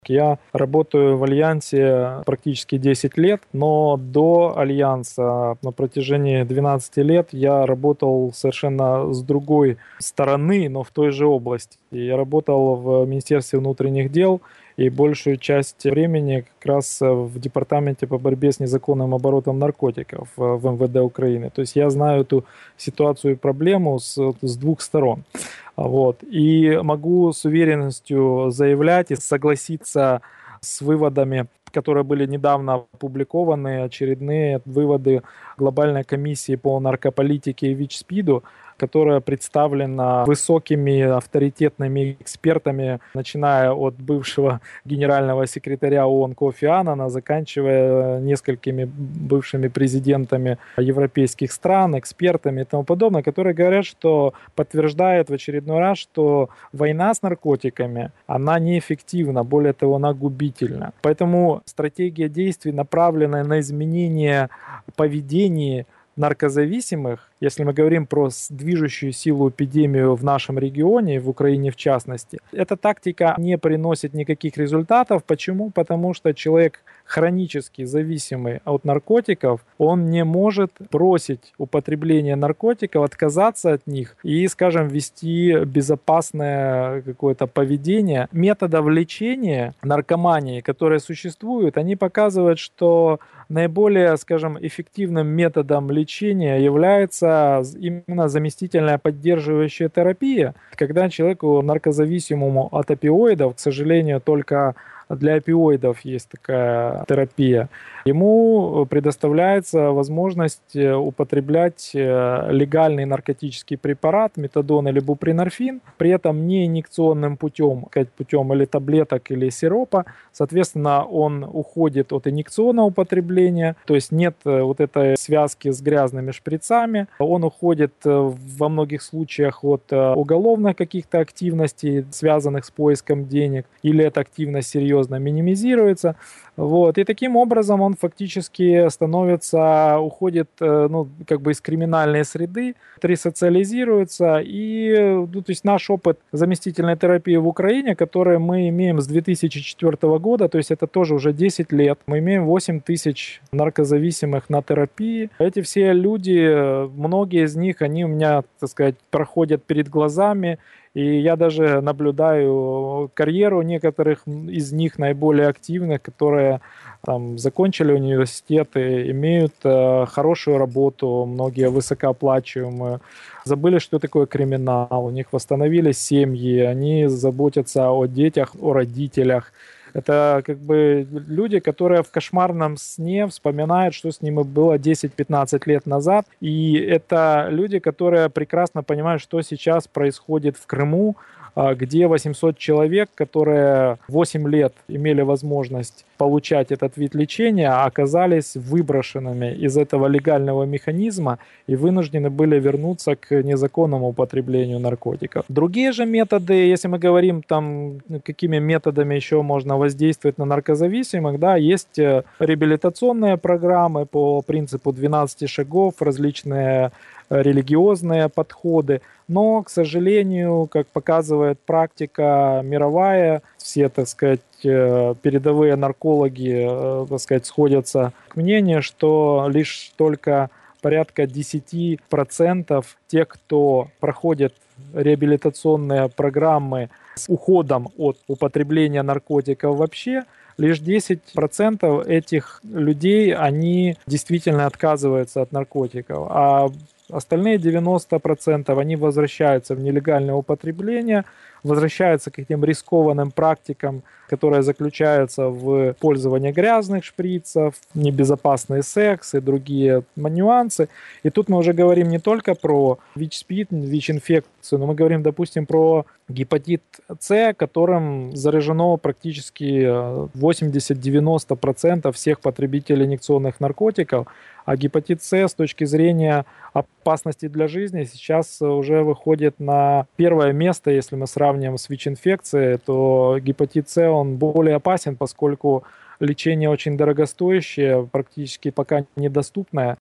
Я работаю в Альянсе практически 10 лет, но до Альянса на протяжении 12 лет я работал совершенно с другой стороны, но в той же области. Я работал в Министерстве внутренних дел и большую часть времени как раз в Департаменте по борьбе с незаконным оборотом наркотиков в МВД Украины. То есть я знаю эту ситуацию и проблему с двух сторон. Вот. И могу с уверенностью заявлять и согласиться с выводами, которые были недавно опубликованы, очередные выводы Глобальной комиссии по наркополитике и ВИЧ-СПИДу, которая представлена высокими авторитетными экспертами, начиная от бывшего генерального секретаря ООН Кофи Аннана, заканчивая несколькими бывшими президентами европейских стран, экспертами и тому подобное, которые говорят, что подтверждают в очередной раз, что война с наркотиками, она неэффективна, более того, она губительна. Поэтому стратегия действий, направленная на изменение поведения наркозависимых, если мы говорим про движущую силу эпидемию в нашем регионе, в Украине в частности, эта тактика не приносит никаких результатов. Почему? Потому что человек хронически зависимый от наркотиков, он не может бросить употребление наркотиков, отказаться от них и, скажем, вести безопасное какое-то поведение. Методов лечения наркомании, которые существуют, они показывают, что наиболее, скажем, эффективным методом лечения является именно заместительная поддерживающая терапия, когда человеку наркозависимому от опиоидов, к сожалению, только для опиоидов есть такая терапия, ему предоставляется возможность употреблять легальный наркотический препарат, метадон или бупринорфин, при этом не инъекционным путем, путем или таблеток, или сиропа. Соответственно, он уходит от инъекционного употребления, то есть нет вот этой связки с грязными шприцами. Он уходит во многих случаях от уголовных каких-то активностей, связанных с поиском денег, или эта активность серьезно минимизируется. Вот. И таким образом он фактически уходит из криминальной среды, ресоциализируется. И то есть наш опыт заместительной терапии в Украине, который мы имеем с 2004 года, то есть это тоже уже 10 лет, мы имеем 8 тысяч наркозависимых на терапии. Эти все люди, многие из них, они у меня, так сказать, проходят перед глазами. И я даже наблюдаю карьеру некоторых из них, наиболее активных, которые там закончили университеты, имеют хорошую работу, многие высокооплачиваемые, забыли, что такое криминал, у них восстановились семьи, они заботятся о детях, о родителях. Это как бы люди, которые в кошмарном сне вспоминают, что с ними было 10-15 лет назад. И это люди, которые прекрасно понимают, что сейчас происходит в Крыму, где 800 человек, которые 8 лет имели возможность получать этот вид лечения, оказались выброшенными из этого легального механизма и вынуждены были вернуться к незаконному употреблению наркотиков. Другие же методы, если мы говорим, там, какими методами еще можно воздействовать на наркозависимых, да, есть реабилитационные программы по принципу 12 шагов, различные религиозные подходы, но, к сожалению, как показывает практика мировая, все, так сказать, передовые наркологи, так сказать, сходятся к мнению, что лишь только порядка 10% тех, кто проходит реабилитационные программы с уходом от употребления наркотиков вообще, лишь 10% этих людей, они действительно отказываются от наркотиков, а остальные 90% они возвращаются в нелегальное употребление, возвращаются к этим рискованным практикам, которые заключаются в пользовании грязных шприцев, небезопасный секс и другие нюансы. И тут мы уже говорим не только про ВИЧ-СПИД, ВИЧ-инфекцию, но мы говорим, допустим, про гепатит С, которым заражено практически 80-90% всех потребителей инъекционных наркотиков. А гепатит С точки зрения опасности для жизни сейчас уже выходит на первое место. Если мы сравним с ВИЧ-инфекцией, то гепатит С, он более опасен, поскольку лечение очень дорогостоящее, практически пока недоступное.